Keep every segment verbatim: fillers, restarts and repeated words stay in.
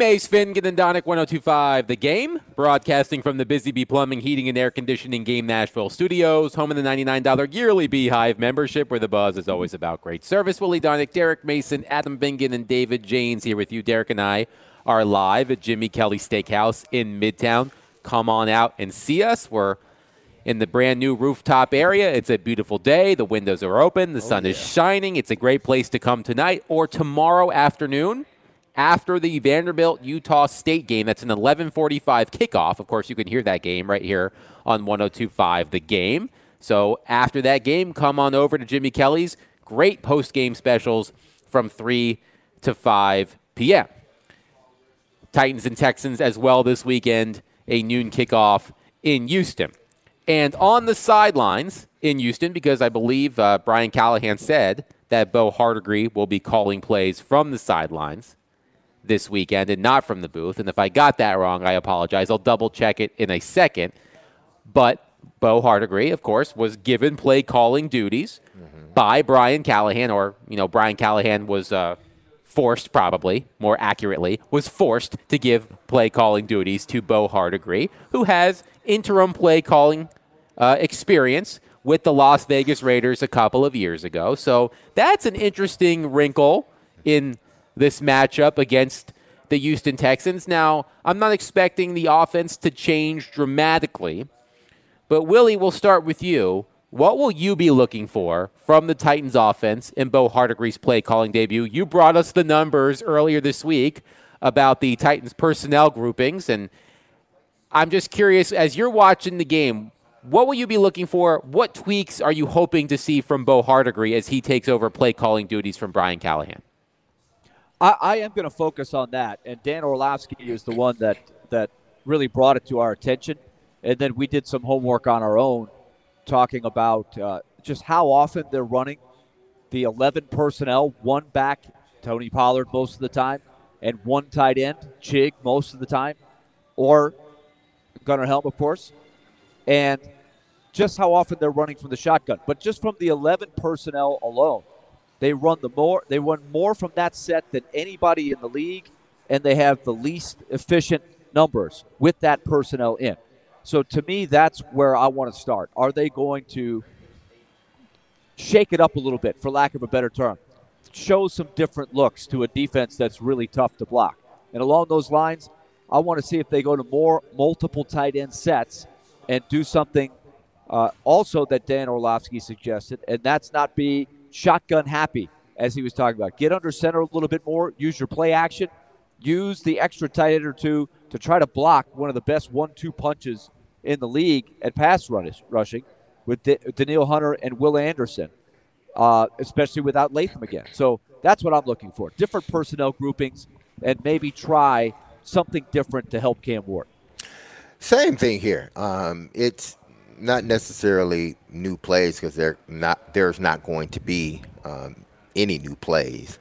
Mace Finnegan and Donick one oh two point five The Game, broadcasting from the Busy Bee Plumbing, Heating, and Air Conditioning Game Nashville studios, home of the ninety-nine dollars yearly Beehive membership, where the buzz is always about great service. Willie Donick, Derek Mason, Adam Finnegan, and David Janes here with you. Derek and I are live at Jimmy Kelly Steakhouse in Midtown. Come on out and see us. We're in the brand new rooftop area. It's a beautiful day. The windows are open. The oh, sun yeah. is shining. It's a great place to come tonight or tomorrow afternoon after the Vanderbilt-Utah State game. That's an eleven forty-five kickoff. Of course, you can hear that game right here on one oh two point five The Game. So after that game, come on over to Jimmy Kelly's. Great post-game specials from three to five p.m. Titans and Texans as well this weekend, a noon kickoff in Houston. And on the sidelines in Houston, because I believe uh, Brian Callahan said that Bo Hardegree will be calling plays from the sidelines this weekend and not from the booth. And if I got that wrong, I apologize. I'll double-check it in a second. But Bo Hardegree, of course, was given play-calling duties mm-hmm. by Brian Callahan, or, you know, Brian Callahan was uh, forced, probably, more accurately, was forced to give play-calling duties to Bo Hardegree, who has interim play-calling uh, experience with the Las Vegas Raiders a couple of years ago. So that's an interesting wrinkle in this matchup against the Houston Texans. Now, I'm not expecting the offense to change dramatically, but Willie, we'll start with you. What will you be looking for from the Titans offense in Bo Hardegree's play-calling debut? You brought us the numbers earlier this week about the Titans personnel groupings, and I'm just curious, as you're watching the game, what will you be looking for? What tweaks are you hoping to see from Bo Hardegree as he takes over play-calling duties from Brian Callahan? I, I am going to focus on that, and Dan Orlovsky is the one that, that really brought it to our attention, and then we did some homework on our own, talking about uh, just how often they're running the eleven personnel, one back, Tony Pollard most of the time, and one tight end, Chig most of the time, or Gunnar Helm, of course, and just how often they're running from the shotgun. But just from the eleven personnel alone, they run the more they run more from that set than anybody in the league, and they have the least efficient numbers with that personnel in. So to me, that's where I want to start. Are they going to shake it up a little bit, for lack of a better term? Show some different looks to a defense that's really tough to block. And along those lines, I want to see if they go to more multiple tight end sets and do something uh, also that Dan Orlovsky suggested, and that's not be shotgun happy, as he was talking about. Get under center a little bit more, use your play action, use the extra tight end or two to try to block one of the best one two punches in the league at pass rushing with D- Danielle Hunter and Will Anderson, uh, especially without Latham again. So that's what I'm looking for. Different personnel groupings and maybe try something different to help Cam Ward. Same thing here. Um, it's not necessarily new plays because they're not. There's not going to be um, any new plays.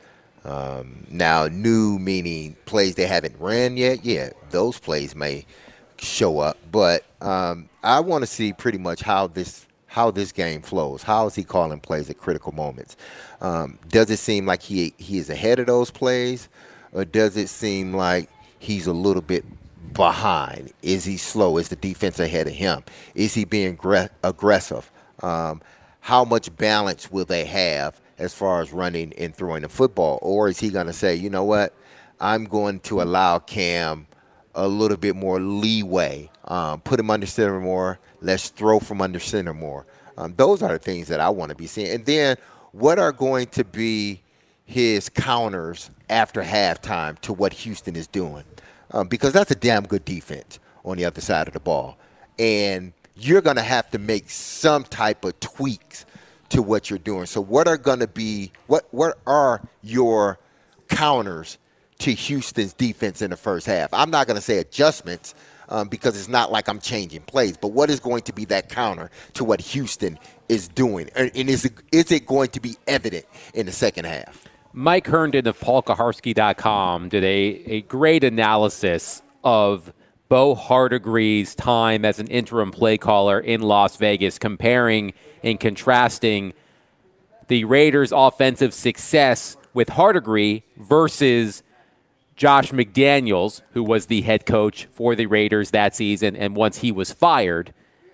Um, now, new meaning plays they haven't ran yet. Yeah, those plays may show up, but um, I want to see pretty much how this how this game flows. How is he calling plays at critical moments? Um, does it seem like he he is ahead of those plays, or does it seem like he's a little bit behind? Is he slow? Is the defense ahead of him? Is he being gre- aggressive? Um, how much balance will they have as far as running and throwing the football? Or is he going to say, you know what, I'm going to allow Cam a little bit more leeway, um, put him under center more, let's throw from under center more. Um, those are the things that I want to be seeing. And then what are going to be his counters after halftime to what Houston is doing? Um, because that's a damn good defense on the other side of the ball. And you're going to have to make some type of tweaks to what you're doing. So what are going to be what what are your counters to Houston's defense in the first half? I'm not going to say adjustments um, because it's not like I'm changing plays, but what is going to be that counter to what Houston is doing? And is it, is it going to be evident in the second half? Mike Herndon of Paul Kaharski dot com did a, a great analysis of Bo Hardegree's time as an interim play caller in Las Vegas, comparing and contrasting the Raiders' offensive success with Hardegree versus Josh McDaniels, who was the head coach for the Raiders that season, and once he was fired,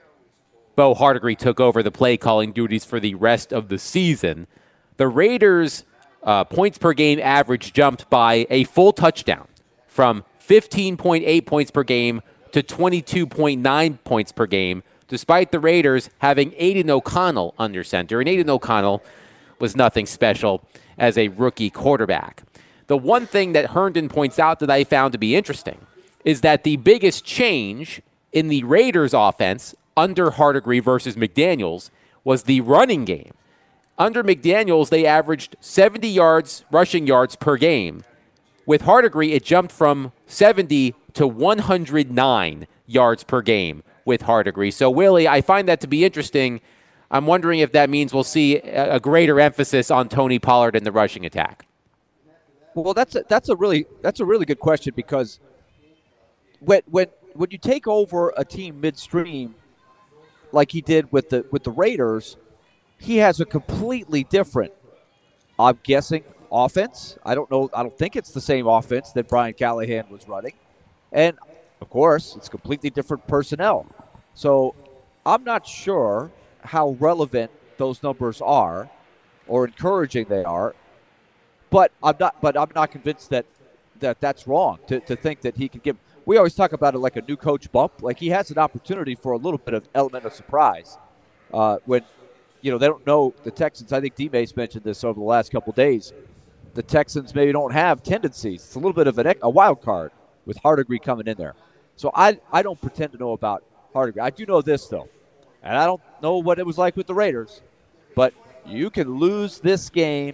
Bo Hardegree took over the play calling duties for the rest of the season. The Raiders' uh, points per game average jumped by a full touchdown from fifteen point eight points per game to twenty-two point nine points per game, despite the Raiders having Aiden O'Connell under center. And Aiden O'Connell was nothing special as a rookie quarterback. The one thing that Herndon points out that I found to be interesting is that the biggest change in the Raiders' offense under Hardegree versus McDaniels was the running game. Under McDaniels, they averaged seventy yards, rushing yards per game. With Hardegree, it jumped from seventy to one hundred nine yards per game with Hardegree. So, Willie, I find that to be interesting. I'm wondering if that means we'll see a greater emphasis on Tony Pollard in the rushing attack. Well, that's a, that's a really that's a really good question, because when when when you take over a team midstream, like he did with the with the Raiders, he has a completely different, I'm guessing, offense. I don't know. I don't think it's the same offense that Brian Callahan was running. And, of course, it's completely different personnel. So I'm not sure how relevant those numbers are or encouraging they are. But I'm not but I'm not convinced that, that that's wrong, to, to think that he can give. We always talk about it like a new coach bump. Like, he has an opportunity for a little bit of element of surprise uh, when, you know, they don't know the Texans. I think D-Mace mentioned this over the last couple of days. The Texans maybe don't have tendencies. It's a little bit of an, a wild card with Hardegree coming in there. So I, I don't pretend to know about Hardegree. I do know this, though, and I don't know what it was like with the Raiders, but you can lose this game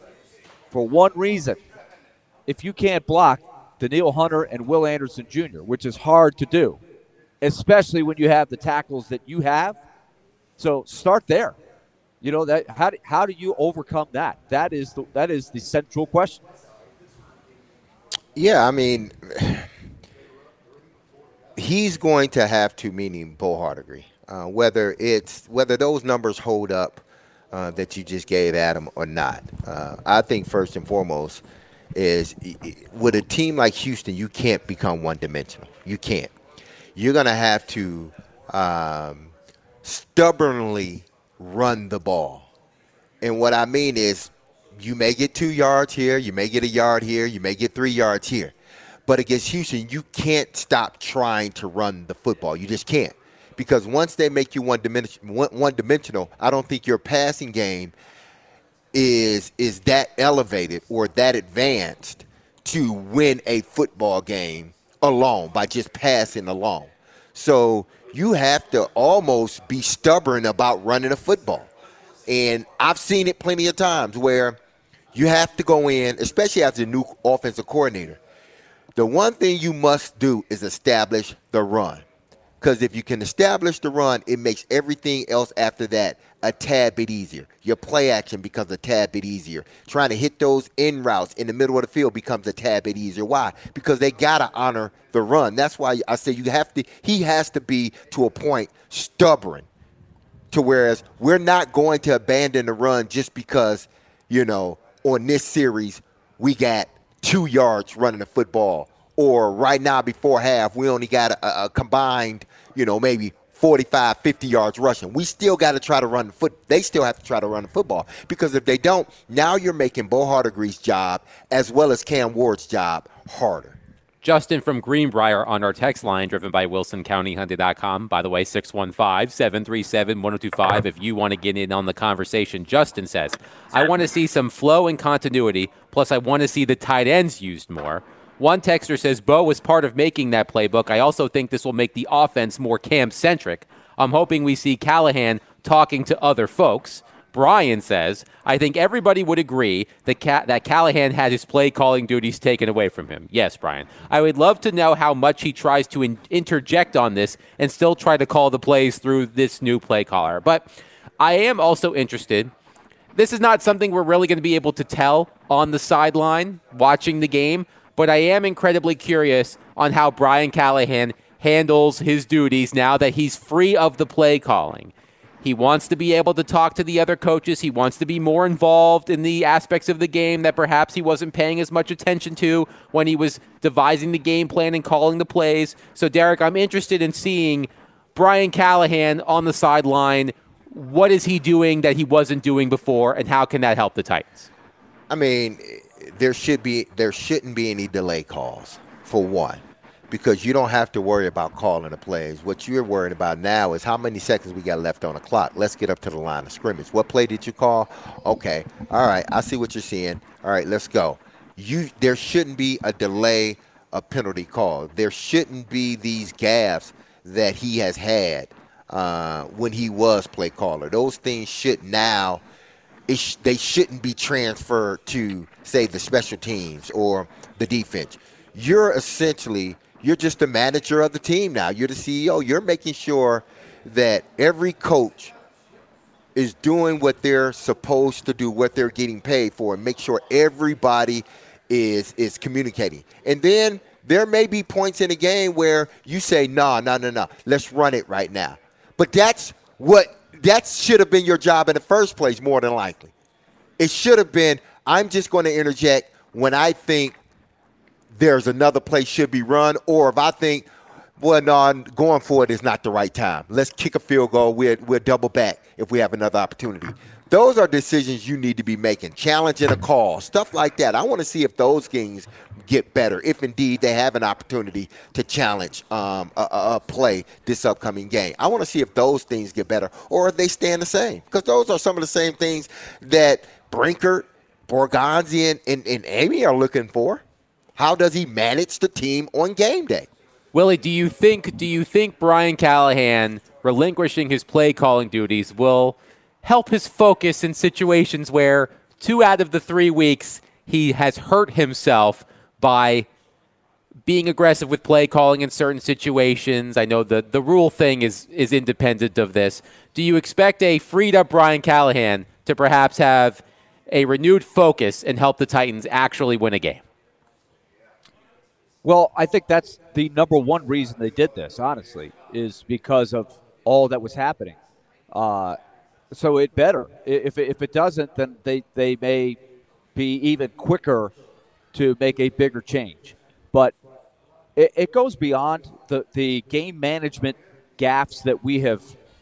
for one reason. If you can't block Danielle Hunter and Will Anderson Junior, which is hard to do, especially when you have the tackles that you have. So start there. You know, that how do, how do you overcome that? That is the that is the central question. Yeah, I mean, he's going to have to, meaning Bo Hardegree, uh, whether it's whether those numbers hold up uh, that you just gave Adam or not. Uh, I think first and foremost is with a team like Houston, you can't become one-dimensional. You can't. You're going to have to um, stubbornly run the ball. And what I mean is, you may get two yards here, you may get a yard here, you may get three yards here. But against Houston, you can't stop trying to run the football. You just can't. Because once they make you one-dimensional, one, one-dimensional, I don't think your passing game is is that elevated or that advanced to win a football game alone by just passing alone. So you have to almost be stubborn about running a football. And I've seen it plenty of times where you have to go in, especially as a new offensive coordinator. The one thing you must do is establish the run. Because if you can establish the run, it makes everything else after that a tad bit easier. Your play action becomes a tad bit easier. Trying to hit those in routes in the middle of the field becomes a tad bit easier. Why? Because they got to honor the run. That's why I say you have to, he has to be, to a point, stubborn. To whereas we're not going to abandon the run just because, you know, on this series we got two yards running the football. Or right now before half, we only got a, a combined, you know, maybe forty-five, fifty yards rushing. We still got to try to run the foot. They still have to try to run the football. Because if they don't, now you're making Bo Hardegree's job as well as Cam Ward's job harder. Justin from Greenbrier on our text line, driven by Wilson County Hyundai dot com. By the way, six one five, seven three seven, one oh two five if you want to get in on the conversation. Justin says, I want to see some flow and continuity, plus I want to see the tight ends used more. One texter says, Bo was part of making that playbook. I also think this will make the offense more Cam-centric. I'm hoping we see Callahan talking to other folks. Brian says, I think everybody would agree that, Ca- that Callahan had his play-calling duties taken away from him. Yes, Brian. I would love to know how much he tries to in- interject on this and still try to call the plays through this new play caller. But I am also interested. This is not something we're really going to be able to tell on the sideline watching the game, but I am incredibly curious on how Brian Callahan handles his duties now that he's free of the play calling. He wants to be able to talk to the other coaches. He wants to be more involved in the aspects of the game that perhaps he wasn't paying as much attention to when he was devising the game plan and calling the plays. So, Derek, I'm interested in seeing Brian Callahan on the sideline. What is he doing that he wasn't doing before, and how can that help the Titans? I mean, there should be there shouldn't be any delay calls, for one, because you don't have to worry about calling the plays. What you're worried about now is how many seconds we got left on the clock. Let's get up to the line of scrimmage. What play did you call? Okay, all right, I see what you're seeing. All right, let's go. You there shouldn't be a delay of penalty call. There shouldn't be these gaffes that he has had uh, when he was play caller. Those things should now. It sh- they shouldn't be transferred to, say, the special teams or the defense. You're essentially, you're just the manager of the team now. You're the C E O. You're making sure that every coach is doing what they're supposed to do, what they're getting paid for, and make sure everybody is is communicating. And then there may be points in the game where you say, no, no, no, no, let's run it right now. But that's what That should have been your job in the first place, more than likely. It should have been, I'm just going to interject when I think there's another play should be run, or if I think, well, no, going for it is not the right time. Let's kick a field goal. We'll, we'll double back if we have another opportunity. Those are decisions you need to be making, challenging a call, stuff like that. I want to see if those things get better, if indeed they have an opportunity to challenge um, a, a play this upcoming game. I want to see if those things get better or if they stand the same, because those are some of the same things that Brinkert, Borgonzi, and, and, and Amy are looking for. How does he manage the team on game day? Willie, do you think do you think Brian Callahan relinquishing his play calling duties will help his focus in situations where two out of the three weeks he has hurt himself by being aggressive with play calling in certain situations? I know the, the rule thing is, is independent of this. Do you expect a freed up Brian Callahan to perhaps have a renewed focus and help the Titans actually win a game? Well, I think that's the number one reason they did this, honestly, is because of all that was happening. Uh, so it better. If it, if it doesn't, then they, they may be even quicker to make a bigger change. But it, it goes beyond the, the game management gaffes that we have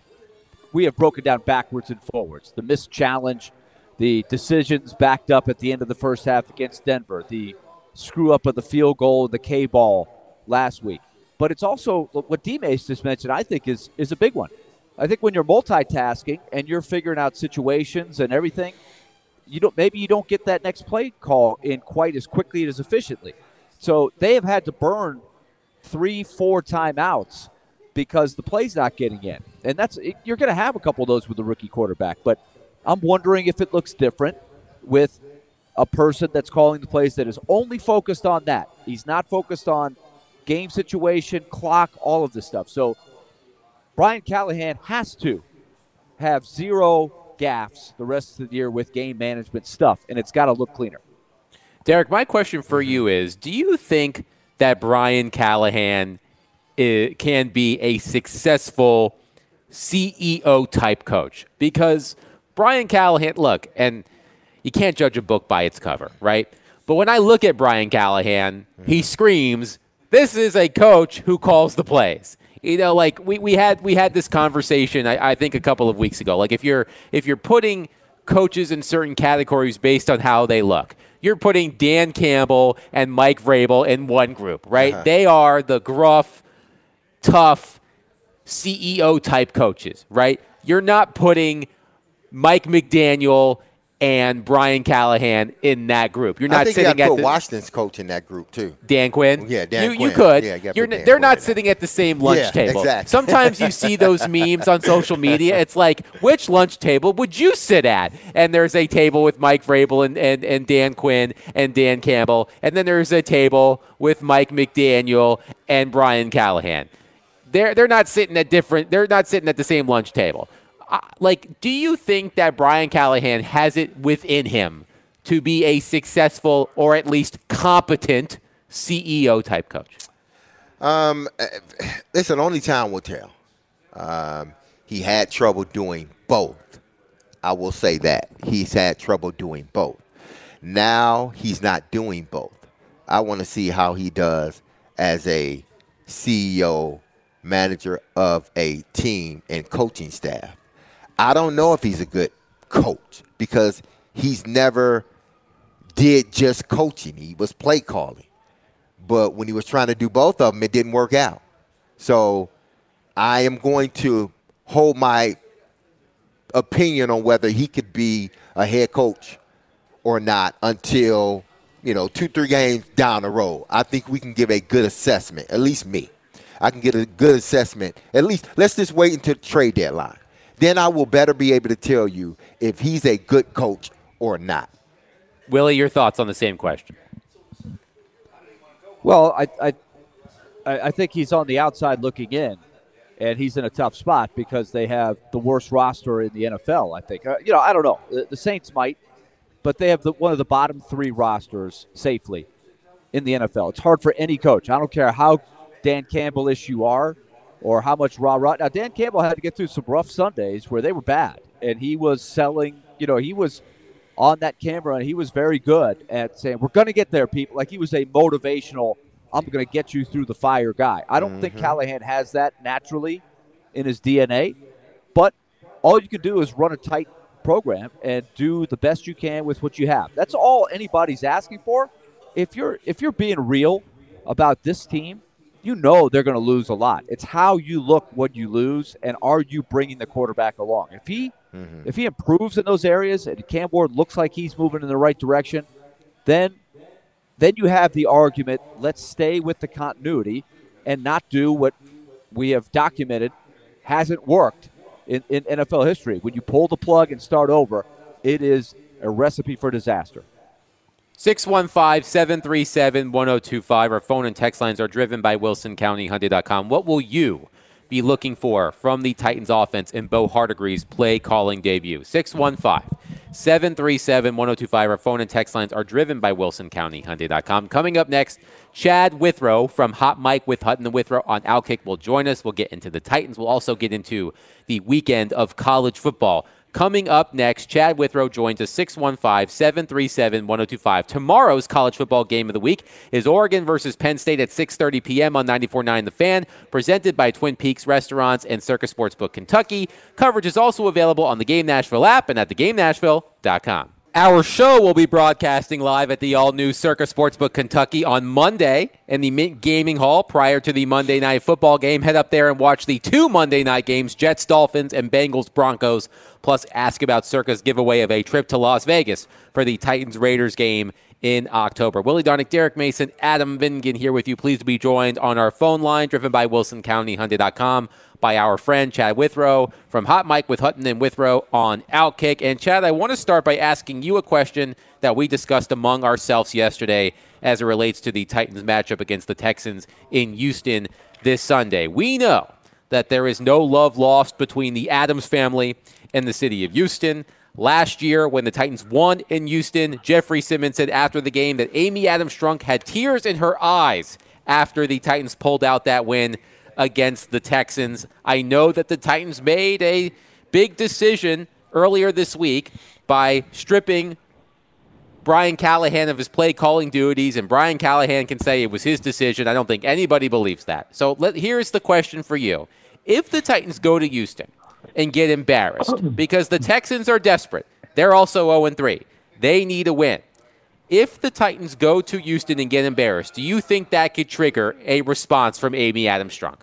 we have broken down backwards and forwards. The missed challenge, the decisions backed up at the end of the first half against Denver, the screw up of the field goal, the K-ball last week. But it's also what D-Mace just mentioned, I think, is is a big one. I think when you're multitasking and you're figuring out situations and everything, you don't maybe you don't get that next play call in quite as quickly and as efficiently. So they have had to burn three, four timeouts because the play's not getting in. And that's you're going to have a couple of those with the rookie quarterback. But I'm wondering if it looks different with a person that's calling the plays that is only focused on that. He's not focused on game situation, clock, all of this stuff. So Brian Callahan has to have zero gaffes the rest of the year with game management stuff, and it's got to look cleaner. Derek, my question for you is, do you think that Brian Callahan uh, can be a successful C E O-type coach? Because Brian Callahan, look, and you can't judge a book by its cover, right? But when I look at Brian Callahan, he screams, this is a coach who calls the plays. You know, like we, we had we had this conversation, I, I think, a couple of weeks ago. Like if you're if you're putting coaches in certain categories based on how they look, you're putting Dan Campbell and Mike Vrabel in one group, right? Uh-huh. They are the gruff, tough C E O-type coaches, right? You're not putting Mike McDaniel and Brian Callahan in that group. You're not I think sitting you at put the Washington's coach in that group too. Dan Quinn. Yeah, Dan you, Quinn. You could. Yeah, you You're n- Dan they're Quinn not sitting at the same lunch yeah, table. Exactly. Sometimes you see those memes on social media. It's like, which lunch table would you sit at? And there's a table with Mike Vrabel and, and, and Dan Quinn and Dan Campbell, and then there's a table with Mike McDaniel and Brian Callahan. They're they're not sitting at different. They're not sitting at the same lunch table. Uh, like, do you think that Brian Callahan has it within him to be a successful or at least competent C E O-type coach? Um, listen, only time will tell. Um, he had trouble doing both. I will say that. He's had trouble doing both. Now he's not doing both. I want to see how he does as a C E O, manager of a team and coaching staff. I don't know if he's a good coach because he's never did just coaching. He was play calling. But when he was trying to do both of them, it didn't work out. So I am going to hold my opinion on whether he could be a head coach or not until, you know, two, three games down the road. I think we can give a good assessment, at least me. I can get a good assessment. At least let's just wait until the trade deadline. Then I will better be able to tell you if he's a good coach or not. Willie, your thoughts on the same question? Well, I, I, I think he's on the outside looking in, and he's in a tough spot because they have the worst roster in the N F L, I think. Uh, you know, I don't know. The, the Saints might, but they have the, one of the bottom three rosters safely in the N F L. It's hard for any coach. I don't care how Dan Campbell-ish you are or how much rah-rah. Now, Dan Campbell had to get through some rough Sundays where they were bad, and he was selling, you know, he was on that camera, and he was very good at saying, we're going to get there, people. Like he was a motivational, I'm going to get you through the fire guy. I don't mm-hmm. think Callahan has that naturally in his D N A, but all you can do is run a tight program and do the best you can with what you have. That's all anybody's asking for. If you're if you're being real about this team, you know they're going to lose a lot. It's how you look when you lose, and are you bringing the quarterback along? If he mm-hmm. if he improves in those areas and Cam Ward looks like he's moving in the right direction, then then you have the argument, let's stay with the continuity and not do what we have documented hasn't worked in, in N F L history. When you pull the plug and start over, it is a recipe for disaster. six one five, seven three seven, one oh two five. Our phone and text lines are driven by Wilson County Hyundai dot com. What will you be looking for from the Titans offense in Bo Hardegree's play calling debut? six one five, seven three seven, one oh two five. Our phone and text lines are driven by Wilson County Hyundai dot com. Coming up next, Chad Withrow from Hot Mike with Hutton and Withrow on Outkick will join us. We'll get into the Titans. We'll also get into the weekend of college football. Coming up next, Chad Withrow joins us, six one five, seven three seven, one oh two five. Tomorrow's college football game of the week is Oregon versus Penn State at six thirty p.m. on ninety-four point nine The Fan, presented by Twin Peaks Restaurants and Circus Sportsbook Kentucky. Coverage is also available on the Game Nashville app and at the game nashville dot com. Our show will be broadcasting live at the all-new Circus Sportsbook Kentucky on Monday in the Mint Gaming Hall prior to the Monday Night Football game. Head up there and watch the two Monday night games, Jets, Dolphins, and Bengals, Broncos, plus ask about Circus giveaway of a trip to Las Vegas for the Titans-Raiders game in October. Willie Darnick, Derek Mason, Adam Vingan here with you. Pleased to be joined on our phone line, driven by Wilson County Hyundai dot com, by our friend Chad Withrow from Hot Mike with Hutton and Withrow on Outkick. And Chad, I want to start by asking you a question that we discussed among ourselves yesterday as it relates to the Titans matchup against the Texans in Houston this Sunday. We know that there is no love lost between the Adams family and the city of Houston. Last year, when the Titans won in Houston, Jeffrey Simmons said after the game that Amy Adams-Strunk had tears in her eyes after the Titans pulled out that win against the Texans. I know that the Titans made a big decision earlier this week by stripping Brian Callahan of his play calling duties, and Brian Callahan can say it was his decision. I don't think anybody believes that. So let, here's the question for you. If the Titans go to Houston and get embarrassed because the Texans are desperate, they're also oh and three. They need a win. If the Titans go to Houston and get embarrassed, do you think that could trigger a response from Amy Adams-Strunk?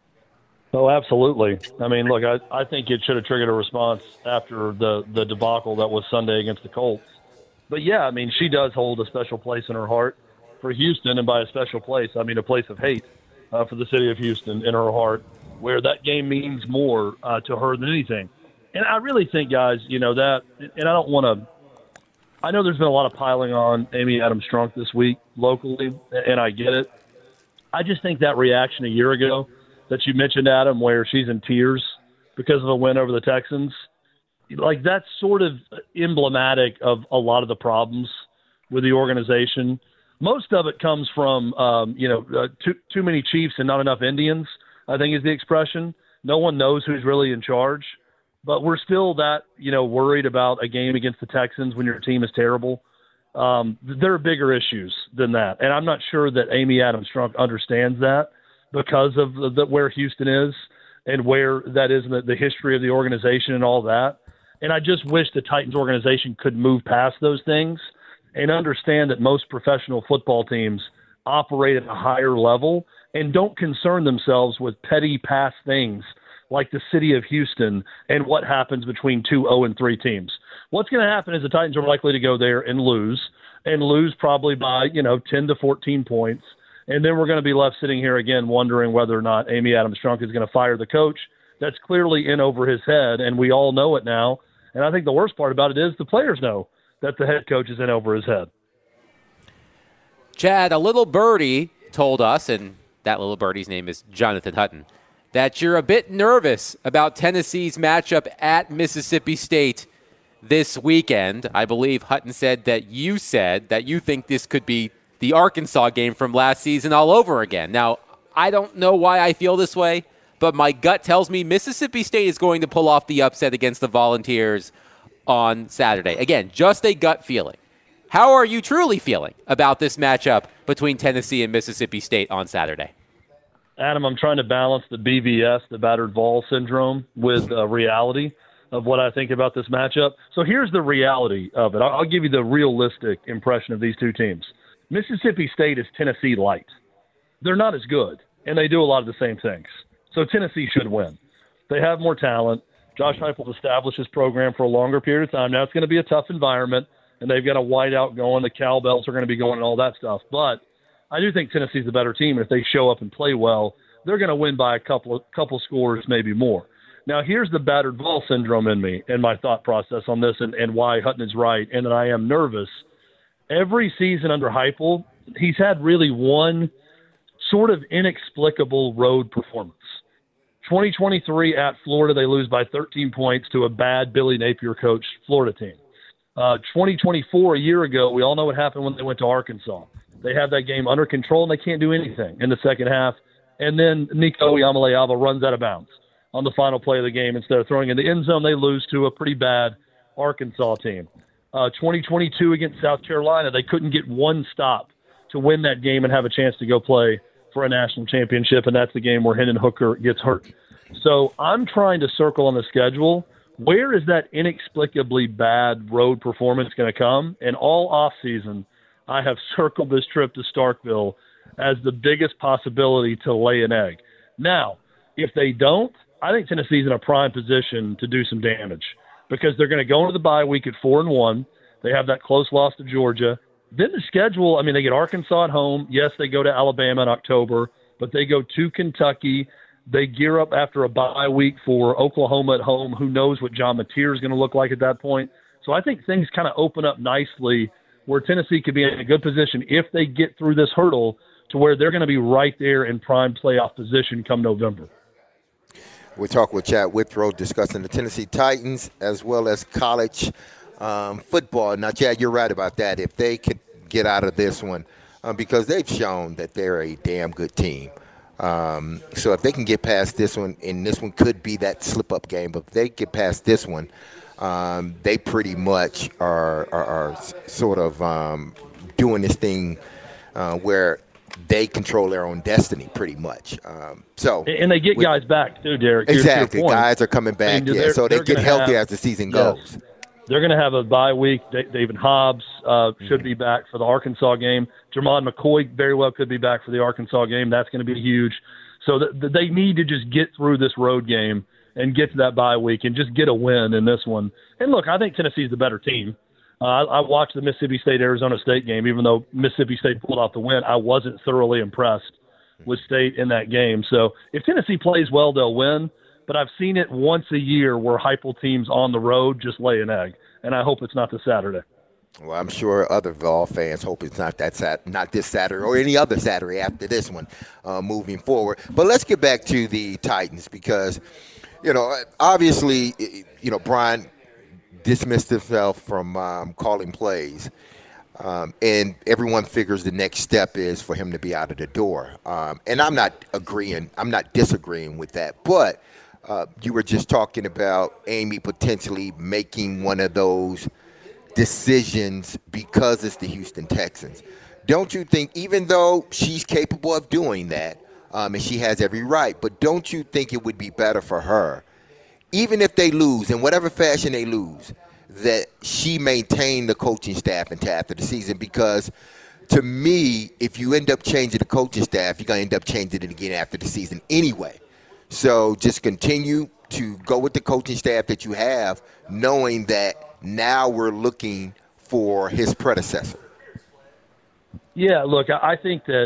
Oh, absolutely. I mean, look, I, I think it should have triggered a response after the, the debacle that was Sunday against the Colts. But, yeah, I mean, she does hold a special place in her heart for Houston, and by a special place, I mean a place of hate uh, for the city of Houston in her heart, where that game means more uh, to her than anything. And I really think, guys, you know, that – and I don't want to – I know there's been a lot of piling on Amy Adams-Strunk this week locally, and I get it. I just think that reaction a year ago that you mentioned, Adam, where she's in tears because of the win over the Texans, like that's sort of emblematic of a lot of the problems with the organization. Most of it comes from, um, you know, uh, too, too many Chiefs and not enough Indians, I think is the expression. No one knows who's really in charge, but we're still that, you know, worried about a game against the Texans when your team is terrible. Um, there are bigger issues than that. And I'm not sure that Amy Adams Strunk understands that because of the, the, where Houston is and where that is in the, the history of the organization and all that. And I just wish the Titans organization could move past those things and understand that most professional football teams operate at a higher level and don't concern themselves with petty past things like the city of Houston and what happens between two oh and three teams. What's going to happen is the Titans are likely to go there and lose, and lose probably by, you know, ten to fourteen points. And then we're going to be left sitting here again wondering whether or not Amy Adams Strunk is going to fire the coach. That's clearly in over his head, and we all know it now. And I think the worst part about it is the players know that the head coach is in over his head. Chad, a little birdie told us, and that little birdie's name is Jonathan Hutton, that you're a bit nervous about Tennessee's matchup at Mississippi State this weekend. I believe Hutton said that you said that you think this could be the Arkansas game from last season all over again. Now, I don't know why I feel this way, but my gut tells me Mississippi State is going to pull off the upset against the Volunteers on Saturday. Again, just a gut feeling. How are you truly feeling about this matchup between Tennessee and Mississippi State on Saturday? Adam, I'm trying to balance the B V S, the battered ball syndrome, with uh, reality of what I think about this matchup. So here's the reality of it. I'll, I'll give you the realistic impression of these two teams. Mississippi State is Tennessee light. They're not as good, and they do a lot of the same things. So Tennessee should win. They have more talent. Josh Heupel's established his program for a longer period of time. Now it's going to be a tough environment, and they've got a whiteout going. The cowbells are going to be going and all that stuff. But I do think Tennessee's the better team. If they show up and play well, they're going to win by a couple of couple scores, maybe more. Now, here's the battered ball syndrome in me and my thought process on this and, and why Hutton is right and that I am nervous. Every season under Heupel, he's had really one sort of inexplicable road performance. twenty twenty-three at Florida, they lose by thirteen points to a bad Billy Napier coached Florida team. Uh, twenty twenty-four, a year ago, we all know what happened when they went to Arkansas. They have that game under control, and they can't do anything in the second half. And then Nico Yamaleava runs out of bounds on the final play of the game. Instead of throwing in the end zone, they lose to a pretty bad Arkansas team. Uh, twenty twenty-two against South Carolina, they couldn't get one stop to win that game and have a chance to go play for a national championship, and that's the game where Hendon Hooker gets hurt. So I'm trying to circle on the schedule, where is that inexplicably bad road performance going to come? And all offseason, I have circled this trip to Starkville as the biggest possibility to lay an egg. Now, if they don't, I think Tennessee's in a prime position to do some damage because they're going to go into the bye week at four and one. They have that close loss to Georgia. Then the schedule, I mean, they get Arkansas at home. Yes, they go to Alabama in October, but they go to Kentucky. They gear up after a bye week for Oklahoma at home. Who knows what John Mateer is going to look like at that point. So I think things kind of open up nicely where Tennessee could be in a good position if they get through this hurdle to where they're going to be right there in prime playoff position come November. We're talking with Chad Withrow discussing the Tennessee Titans as well as college um, football. Now, Chad, you're right about that. If they could get out of this one, uh, because they've shown that they're a damn good team. Um, so if they can get past this one, and this one could be that slip-up game, but if they get past this one, um, they pretty much are, are, are sort of um, doing this thing uh, where they control their own destiny pretty much. Um, so And they get with, guys back too, Derek. Exactly. Guys are coming back, I mean, yeah, so they get healthy have, as the season yes, goes. They're going to have a bye week. David Hobbs uh, should mm-hmm. be back for the Arkansas game. Jermon McCoy very well could be back for the Arkansas game. That's going to be huge. So th- th- they need to just get through this road game and get to that bye week and just get a win in this one. And look, I think Tennessee's the better team. Uh, I, I watched the Mississippi State-Arizona State game. Even though Mississippi State pulled off the win, I wasn't thoroughly impressed with State in that game. So if Tennessee plays well, they'll win. But I've seen it once a year where Heupel teams on the road just lay an egg, and I hope it's not this Saturday. Well, I'm sure other Vol fans hope it's not that sat- not this Saturday or any other Saturday after this one uh, moving forward. But let's get back to the Titans because, you know, obviously, you know, Brian dismissed himself from um, calling plays. Um, and everyone figures the next step is for him to be out of the door. Um, and I'm not agreeing. I'm not disagreeing with that. But uh, you were just talking about Amy potentially making one of those decisions because it's the Houston Texans. Don't you think, even though she's capable of doing that, um, and she has every right, but don't you think it would be better for her, even if they lose, in whatever fashion they lose, that she maintain the coaching staff until after the season? Because to me, if you end up changing the coaching staff, you're going to end up changing it again after the season anyway. So just continue to go with the coaching staff that you have, knowing that now we're looking for his predecessor. Yeah, look, I think that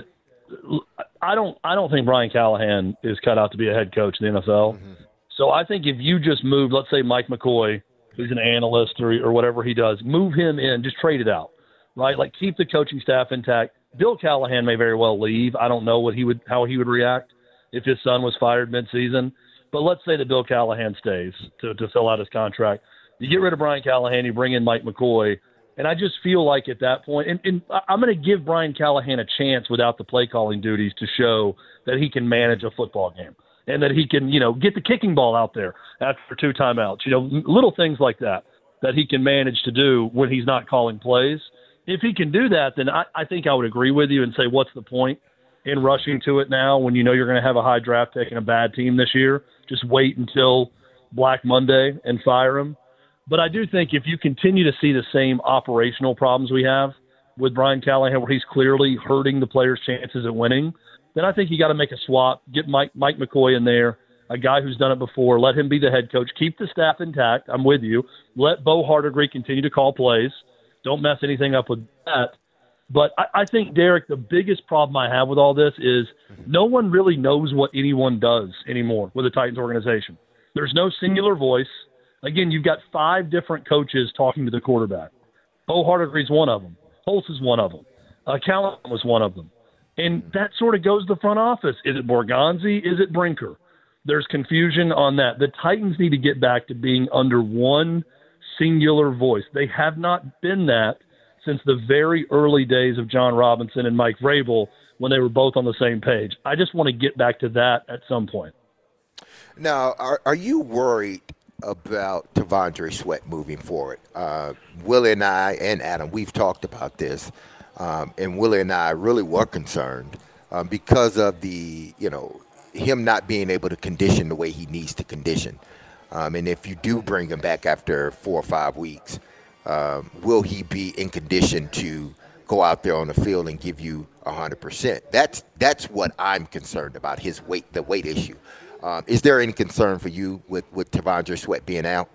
I don't I don't think Brian Callahan is cut out to be a head coach in the N F L. Mm-hmm. So I think if you just move, let's say Mike McCoy, who's an analyst or, or whatever he does, move him in, just trade it out, right? Like keep the coaching staff intact. Bill Callahan may very well leave. I don't know what he would how he would react if his son was fired midseason. But let's say that Bill Callahan stays to, to fill out his contract. You get rid of Brian Callahan, you bring in Mike McCoy, and I just feel like at that point, and, and I'm going to give Brian Callahan a chance without the play calling duties to show that he can manage a football game and that he can, you know, get the kicking ball out there after two timeouts, you know, little things like that that he can manage to do when he's not calling plays. If he can do that, then I, I think I would agree with you and say, what's the point in rushing to it now when you know you're going to have a high draft pick and a bad team this year? Just wait until Black Monday and fire him. But I do think if you continue to see the same operational problems we have with Brian Callahan, where he's clearly hurting the players' chances at winning, then I think you got to make a swap, get Mike, Mike McCoy in there, a guy who's done it before, let him be the head coach, keep the staff intact. I'm with you. Let Bo Hardigree continue to call plays. Don't mess anything up with that. But I, I think, Derek, the biggest problem I have with all this is no one really knows what anyone does anymore with the Titans organization. There's no singular voice. Again, you've got five different coaches talking to the quarterback. Bo Hardigree's one of them. Holtz is one of them. Uh, Callahan was one of them. And that sort of goes to the front office. Is it Borgonzi? Is it Brinker? There's confusion on that. The Titans need to get back to being under one singular voice. They have not been that since the very early days of John Robinson and Mike Vrabel when they were both on the same page. I just want to get back to that at some point. Now, are, are you worried about T'Vondre Sweat moving forward? Uh, Willie and I and Adam, we've talked about this, um, and Willie and I really were concerned um, because of the, you know, him not being able to condition the way he needs to condition. Um, and if you do bring him back after four or five weeks, um, will he be in condition to go out there on the field and give you one hundred percent? That's that's what I'm concerned about, his weight, the weight issue. Um, is there any concern for you with, with T'Vondre Sweat being out?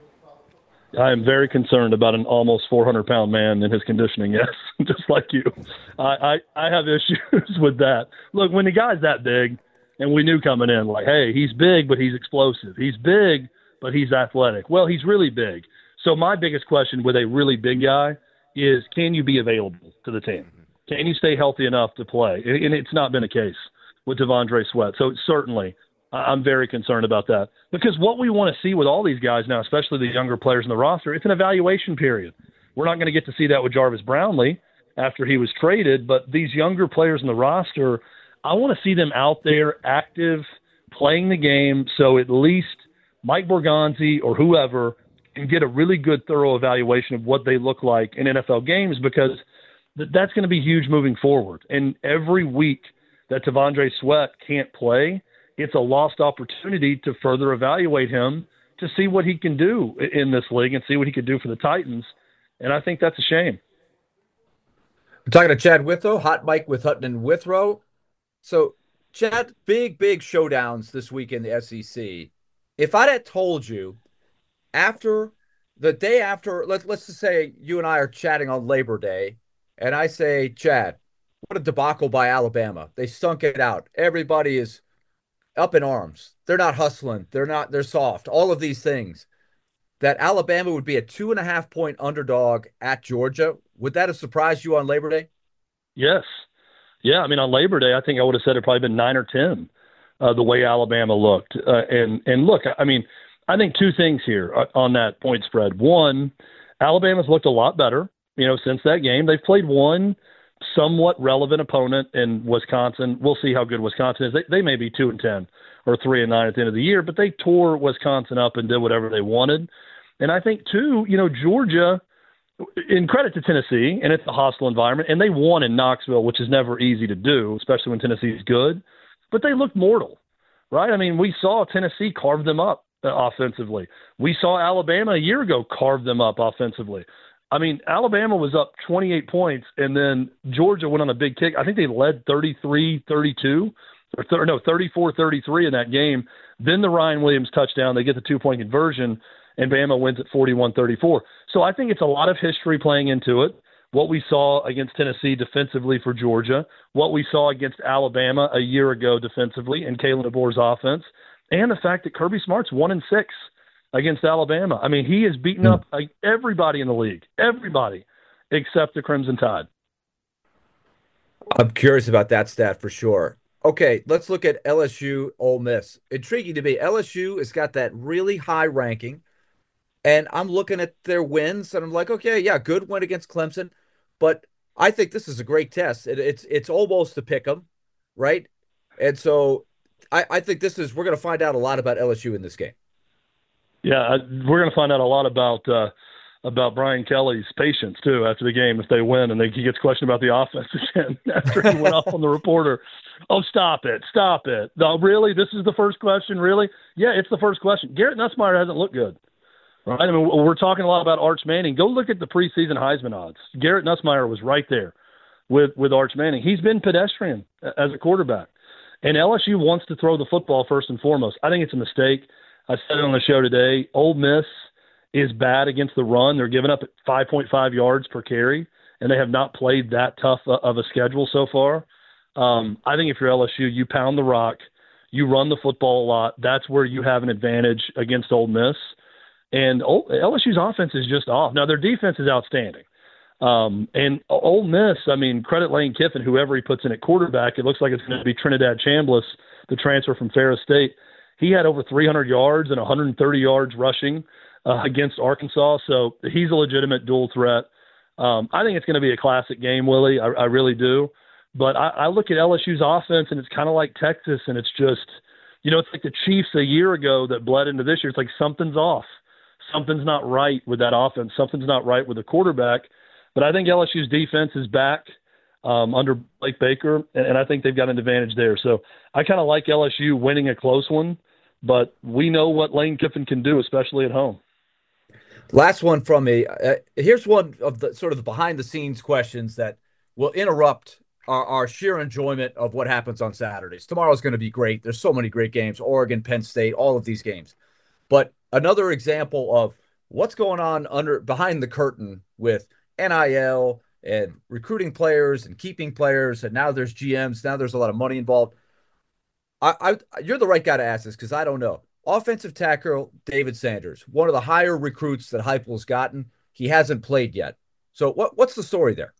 I am very concerned about an almost four hundred pound man and his conditioning, yes, just like you. I, I, I have issues with that. Look, when the guy's that big, and we knew coming in, like, hey, he's big, but he's explosive. He's big, but he's athletic. Well, he's really big. So my biggest question with a really big guy is, can you be available to the team? Can you stay healthy enough to play? And it's not been a case with T'Vondre Sweat. So certainly I'm very concerned about that. Because what we want to see with all these guys now, especially the younger players in the roster, it's an evaluation period. We're not going to get to see that with Jarvis Brownlee after he was traded, but these younger players in the roster, I want to see them out there active, playing the game, so at least Mike Borgonzi or whoever can get a really good, thorough evaluation of what they look like in N F L games, because th- that's going to be huge moving forward. And every week that T'Vondre Sweat can't play, it's a lost opportunity to further evaluate him to see what he can do in this league and see what he could do for the Titans. And I think that's a shame. We're talking to Chad Withrow, Hot Mike with Hutton and Withrow. So, Chad, big, big showdowns this week in the S E C. If I'd have told you after the day after, let, let's just say you and I are chatting on Labor Day, and I say, Chad, what a debacle by Alabama. They stunk it out. Everybody is up in arms. They're not hustling. They're not, they're soft. All of these things. That Alabama would be a two and a half point underdog at Georgia. Would that have surprised you on Labor Day? Yes. Yeah, I mean, on Labor Day, I think I would have said it probably been nine or ten, uh, the way Alabama looked. Uh, and, and look, I mean, I think two things here on that point spread. One, Alabama's looked a lot better, you know, since that game. They've played one somewhat relevant opponent in Wisconsin. We'll see how good Wisconsin is. They, they may be two and ten or three and nine at the end of the year, but they tore Wisconsin up and did whatever they wanted. And I think too, you know, Georgia, in credit to Tennessee, and it's a hostile environment, and they won in Knoxville, which is never easy to do, especially when Tennessee's good. But they looked mortal, right? I mean, we saw Tennessee carve them up offensively. We saw Alabama a year ago carve them up offensively. I mean, Alabama was up twenty-eight points, and then Georgia went on a big kick. I think they led thirty-three thirty-two, or th- no, thirty-four thirty-three in that game. Then the Ryan Williams touchdown, they get the two-point conversion, and Bama wins at forty-one thirty-four. So I think it's a lot of history playing into it. What we saw against Tennessee defensively for Georgia, what we saw against Alabama a year ago defensively in Kalen DeBoer's offense, and the fact that Kirby Smart's one and six against Alabama. I mean, he has beaten up like, everybody in the league, everybody except the Crimson Tide. I'm curious about that stat for sure. Okay, let's look at L S U Ole Miss. Intriguing to me. L S U has got that really high ranking, and I'm looking at their wins, and I'm like, okay, yeah, good win against Clemson, but I think this is a great test. It, it's it's almost to pick them, right? And so I, I think this is – we're going to find out a lot about L S U in this game. Yeah, we're going to find out a lot about uh, about Brian Kelly's patience, too, after the game if they win, and they, he gets questioned about the offense again after he went off on the reporter. Oh, stop it, stop it. No, really? This is the first question, really? Yeah, it's the first question. Garrett Nussmeier hasn't looked good. Right? I mean, we're talking a lot about Arch Manning. Go look at the preseason Heisman odds. Garrett Nussmeier was right there with, with Arch Manning. He's been pedestrian as a quarterback. And L S U wants to throw the football first and foremost. I think it's a mistake. I said it on the show today. Ole Miss is bad against the run. They're giving up five point five yards per carry, and they have not played that tough of a schedule so far. Um, I think if you're L S U, you pound the rock, you run the football a lot. That's where you have an advantage against Ole Miss. And L S U's offense is just off. Now, their defense is outstanding. Um, and Ole Miss, I mean, credit Lane Kiffin, whoever he puts in at quarterback. It looks like it's going to be Trinidad Chambliss, the transfer from Ferris State. He had over three hundred yards and one hundred thirty yards rushing uh, against Arkansas. So he's a legitimate dual threat. Um, I think it's going to be a classic game, Willie. I, I really do. But I, I look at L S U's offense, and it's kind of like Texas, and it's just, you know, it's like the Chiefs a year ago that bled into this year. It's like something's off. Something's not right with that offense. Something's not right with the quarterback. But I think L S U's defense is back um, under Blake Baker, and, and I think they've got an advantage there. So I kind of like L S U winning a close one, but we know what Lane Kiffin can do, especially at home. Last one from me. Uh, here's one of the sort of the behind-the-scenes questions that will interrupt our, our sheer enjoyment of what happens on Saturdays. Tomorrow's going to be great. There's so many great games, Oregon, Penn State, all of these games. But another example of what's going on under behind the curtain with N I L and recruiting players and keeping players, and now there's G Ms. Now there's a lot of money involved. I, I you're the right guy to ask this because I don't know. Offensive tackle David Sanders, one of the higher recruits that Heupel's gotten. He hasn't played yet. So what what's the story there?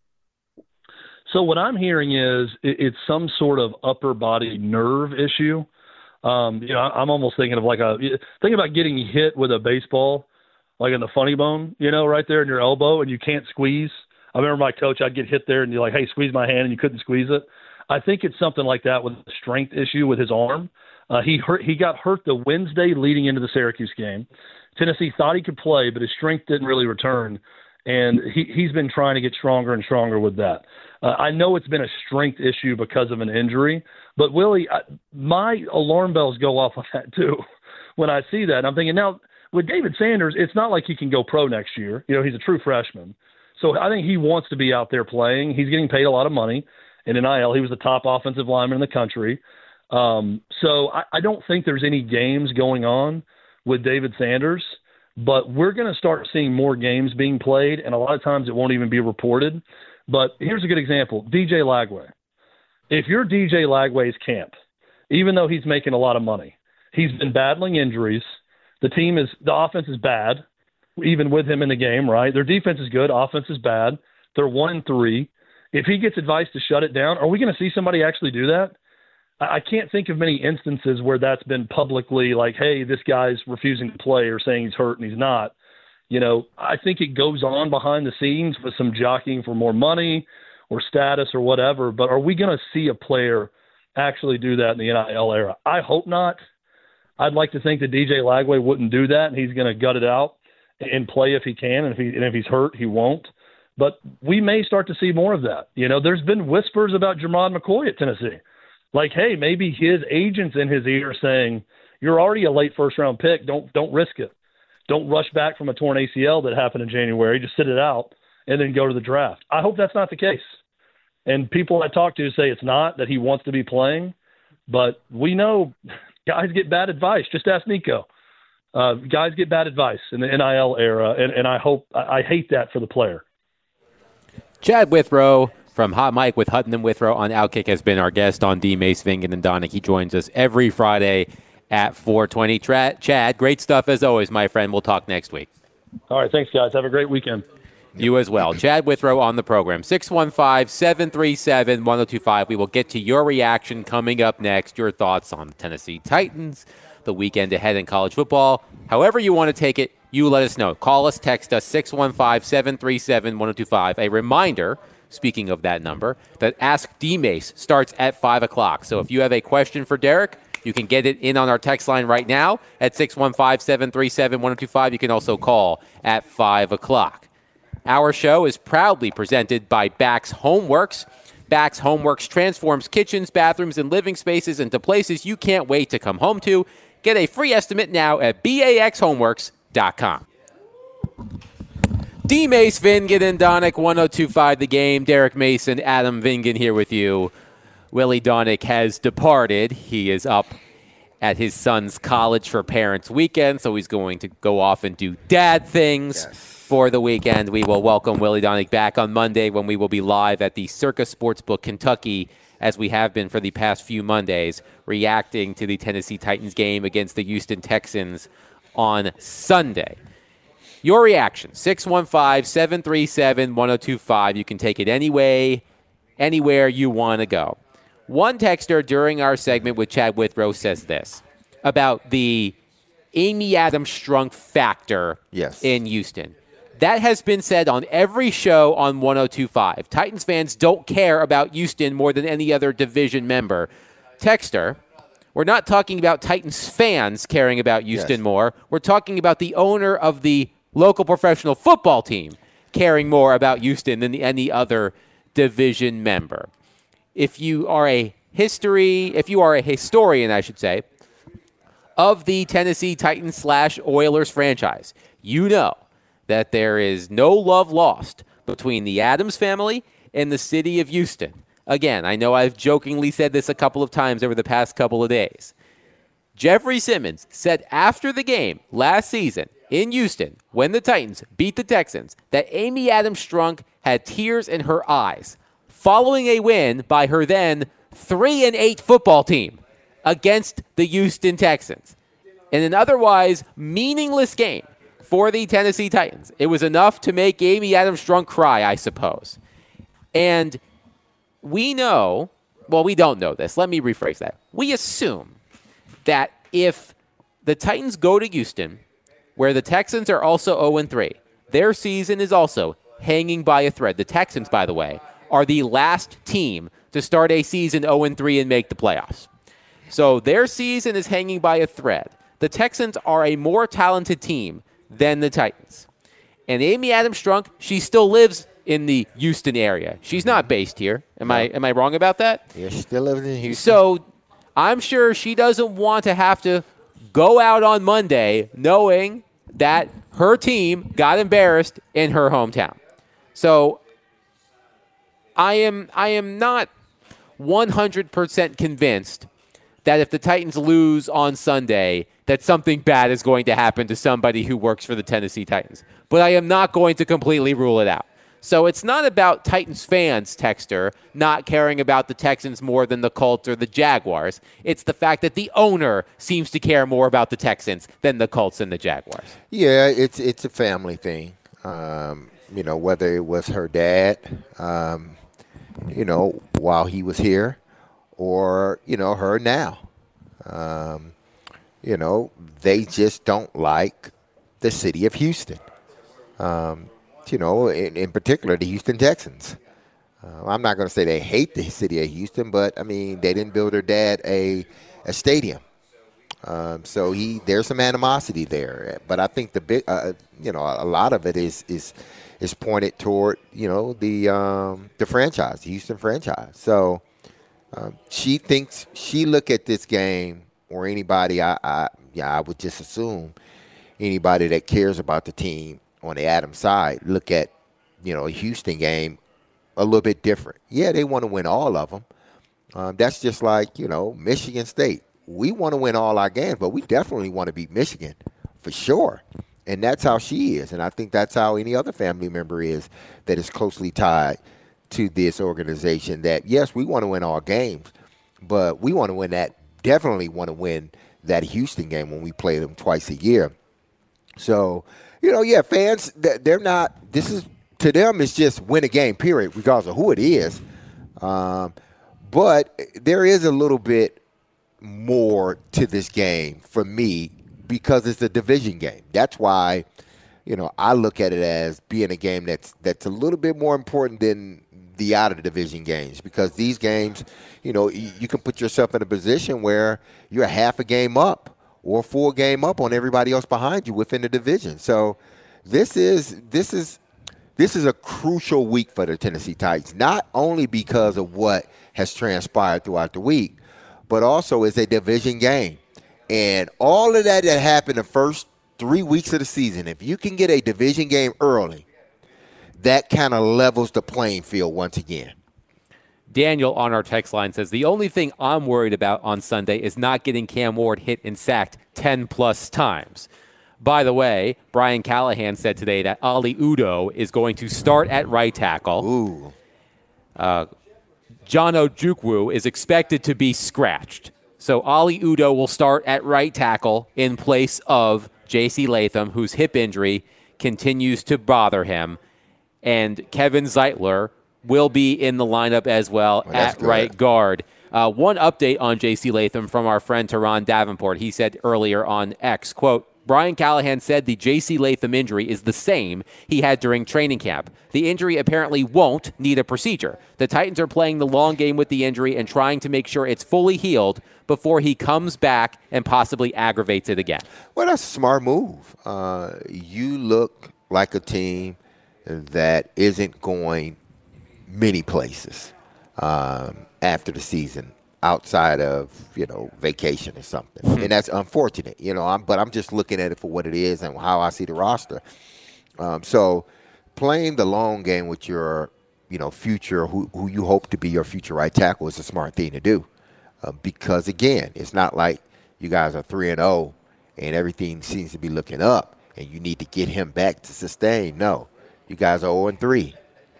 So what I'm hearing is it, it's some sort of upper body nerve issue. Um, you know, I'm almost thinking of like a think about getting hit with a baseball, like in the funny bone, you know, right there in your elbow, and you can't squeeze. I remember my coach, I'd get hit there, and you're like, "Hey, squeeze my hand," and you couldn't squeeze it. I think it's something like that with a strength issue with his arm. Uh, he hurt. He got hurt the Wednesday leading into the Syracuse game. Tennessee thought he could play, but his strength didn't really return, and he, he's been trying to get stronger and stronger with that. Uh, I know it's been a strength issue because of an injury, but Willie, I, my alarm bells go off on that too when I see that. And I'm thinking now with David Sanders, it's not like he can go pro next year. You know, he's a true freshman. So I think he wants to be out there playing. He's getting paid a lot of money in N I L. He was the top offensive lineman in the country. Um, so I, I don't think there's any games going on with David Sanders, but we're going to start seeing more games being played, and a lot of times it won't even be reported. But here's a good example, D J Lagway. If you're D J Lagway's camp, even though he's making a lot of money, he's been battling injuries. The team is – the offense is bad, even with him in the game, right? Their defense is good. Offense is bad. They're one and three. If he gets advice to shut it down, are we going to see somebody actually do that? I can't think of many instances where that's been publicly like, hey, this guy's refusing to play or saying he's hurt and he's not. You know, I think it goes on behind the scenes with some jockeying for more money or status or whatever, but are we going to see a player actually do that in the N I L era? I hope not. I'd like to think that D J Lagway wouldn't do that, and he's going to gut it out and play if he can, and if, he, and if he's hurt, he won't. But we may start to see more of that. You know, there's been whispers about Jermod McCoy at Tennessee. Like, hey, maybe his agent's in his ear saying, you're already a late first-round pick. Don't don't risk it. Don't rush back from a torn A C L that happened in January. Just sit it out and then go to the draft. I hope that's not the case. And people I talk to say it's not, that he wants to be playing. But we know guys get bad advice. Just ask Nico. Uh, guys get bad advice in the N I L era, and, and I hope I, I hate that for the player. Chad Withrow from Hot Mike with Hutton and Withrow on Outkick has been our guest on D. Mace, Vingan, and Donick. He joins us every Friday at four twenty. Tra- Chad, great stuff as always, my friend. We'll talk next week. All right, thanks, guys. Have a great weekend. You as well. Chad Withrow on the program. six one five, seven three seven, one oh two five. We will get to your reaction coming up next, your thoughts on the Tennessee Titans, the weekend ahead in college football. However you want to take it, you let us know. Call us, text us, six one five, seven three seven, one oh two five. A reminder, speaking of that number, that Ask D-Mace starts at five o'clock. So if you have a question for Derek, you can get it in on our text line right now at six one five, seven three seven, one oh two five. You can also call at five o'clock. Our show is proudly presented by Bax Homeworks. Bax Homeworks transforms kitchens, bathrooms, and living spaces into places you can't wait to come home to. Get a free estimate now at bax homeworks dot com. D. Mace, Vingan, and Donick, one oh two five The Game. Derek Mason, Adam Vingan here with you. Willie Donick has departed. He is up at his son's college for parents weekend, so he's going to go off and do dad things. Yes. For the weekend. We will welcome Willie Donick back on Monday when we will be live at the Circa Sportsbook Kentucky, as we have been for the past few Mondays, reacting to the Tennessee Titans game against the Houston Texans on Sunday. Your reaction, six one five, seven three seven, one oh two five. You can take it any way, anywhere you want to go. One texter during our segment with Chad Withrow says this about the Amy Adams Strunk factor yes. in Houston. That has been said on every show on one oh two five. Titans fans don't care about Houston more than any other division member. Texter, we're not talking about Titans fans caring about Houston yes. more. We're talking about the owner of the local professional football team caring more about Houston than any other division member. If you are a history, if you are a historian, I should say, of the Tennessee Titans slash Oilers franchise, you know that there is no love lost between the Adams family and the city of Houston. Again, I know I've jokingly said this a couple of times over the past couple of days. Jeffrey Simmons said after the game last season in Houston, when the Titans beat the Texans, that Amy Adams Strunk had tears in her eyes following a win by her then three and eight football team against the Houston Texans. In an otherwise meaningless game for the Tennessee Titans, it was enough to make Amy Adams Strunk cry, I suppose. And we know, well, we don't know this. Let me rephrase that. We assume that if the Titans go to Houston, where the Texans are also oh and three, their season is also hanging by a thread. The Texans, by the way, are the last team to start a season oh and three and make the playoffs. So their season is hanging by a thread. The Texans are a more talented team than the Titans. And Amy Adams Strunk, she still lives in the Houston area. She's not based here. Am no. I am I wrong about that? Yeah, she still lives in Houston. So I'm sure she doesn't want to have to go out on Monday knowing that her team got embarrassed in her hometown. So I am I am not one hundred percent convinced that if the Titans lose on Sunday, that something bad is going to happen to somebody who works for the Tennessee Titans. But I am not going to completely rule it out. So it's not about Titans fans, Texter, not caring about the Texans more than the Colts or the Jaguars. It's the fact that the owner seems to care more about the Texans than the Colts and the Jaguars. Yeah, it's it's a family thing. Um, you know, whether it was her dad, um, you know, while he was here, or, you know, her now. Um, you know, they just don't like the city of Houston. Um, you know, in, in particular, the Houston Texans. Uh, I'm not going to say they hate the city of Houston, but, I mean, they didn't build their dad a, a stadium. Um, so he there's some animosity there. But I think the big, uh, you know, a lot of it is is is pointed toward, you know, the um, the franchise, the Houston franchise. So um, she thinks, she look at this game, or anybody, I, I yeah, I would just assume anybody that cares about the team on the Adams side look at, you know, a Houston game a little bit different. Yeah, they want to win all of them. Um, that's just like, you know, Michigan State. We want to win all our games, but we definitely want to beat Michigan for sure. And that's how she is. And I think that's how any other family member is that is closely tied to this organization, that, yes, we want to win all games, but we want to win that, definitely want to win that Houston game when we play them twice a year. So, you know, yeah, fans, they're not, this is, to them, it's just win a game, period, regardless of who it is. Um, but there is a little bit more to this game for me because it's a division game. That's why, you know, I look at it as being a game that's that's a little bit more important than the out of the division games, because these games, you know, you, you can put yourself in a position where you're half a game up or a full game up on everybody else behind you within the division. So this is this is this is a crucial week for the Tennessee Titans, not only because of what has transpired throughout the week, but also it's a division game. And all of that that happened the first three weeks of the season, if you can get a division game early, that kind of levels the playing field once again. Daniel on our text line says, the only thing I'm worried about on Sunday is not getting Cam Ward hit and sacked ten-plus times. By the way, Brian Callahan said today that Ali Udo is going to start at right tackle. Ooh. Uh, John Ojukwu is expected to be scratched. So Ali Udo will start at right tackle in place of J C Latham, whose hip injury continues to bother him. And Kevin Zeitler will be in the lineup as well oh, at good. right guard. Uh, one update on J C Latham from our friend Teron Davenport. He said earlier on X, quote, Brian Callahan said the J C Latham injury is the same he had during training camp. The injury apparently won't need a procedure. The Titans are playing the long game with the injury and trying to make sure it's fully healed before he comes back and possibly aggravates it again. Well, that's a smart move. Uh, you look like a team that isn't going many places um, after the season, outside of, you know, vacation or something. And that's unfortunate, you know, I'm, but I'm just looking at it for what it is and how I see the roster. Um, so playing the long game with your, you know, future, who, who you hope to be your future right tackle, is a smart thing to do. Uh, because, again, it's not like you guys are three and oh and everything seems to be looking up and you need to get him back to sustain. No, you guys are oh and three,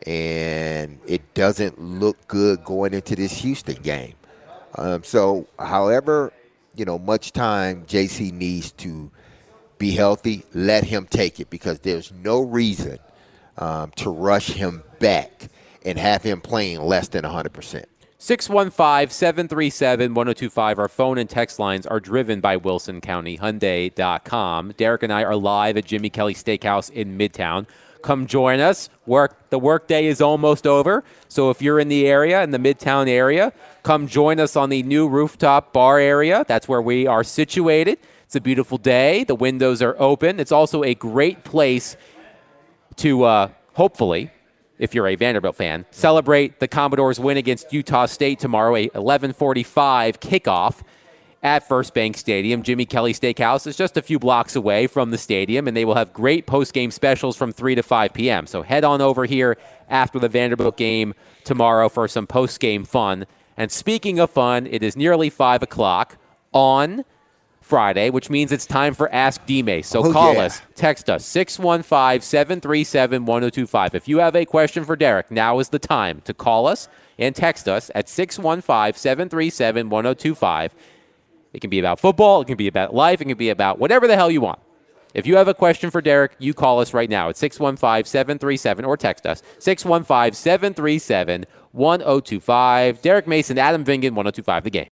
and it doesn't look good going into this Houston game. Um, so, however, you know, much time J C needs to be healthy, let him take it, because there's no reason um, to rush him back and have him playing less than one hundred percent. six one five, seven three seven, one oh two five. Our phone and text lines are driven by Wilson County Hyundai dot com. Derek and I are live at Jimmy Kelly Steakhouse in Midtown. Come join us. Work the workday is almost over, so if you're in the area, in the Midtown area, come join us on the new rooftop bar area. That's where we are situated. It's a beautiful day. The windows are open. It's also a great place to uh, hopefully, if you're a Vanderbilt fan, celebrate the Commodores' win against Utah State tomorrow, a eleven forty-five kickoff at First Bank Stadium. Jimmy Kelly Steakhouse is just a few blocks away from the stadium, and they will have great post-game specials from three to five p.m. So head on over here after the Vanderbilt game tomorrow for some post-game fun. And speaking of fun, it is nearly five o'clock on Friday, which means it's time for Ask D-Mace. So oh, call yeah. us, text us, six one five, seven three seven, one oh two five. If you have a question for Derek, now is the time to call us and text us at six one five, seven three seven, one oh two five. It can be about football. It can be about life. It can be about whatever the hell you want. If you have a question for Derek, you call us right now at six one five, seven three seven, or text us, six one five, seven three seven, one oh two five. Derek Mason, Adam Vingan, one oh two five The Game.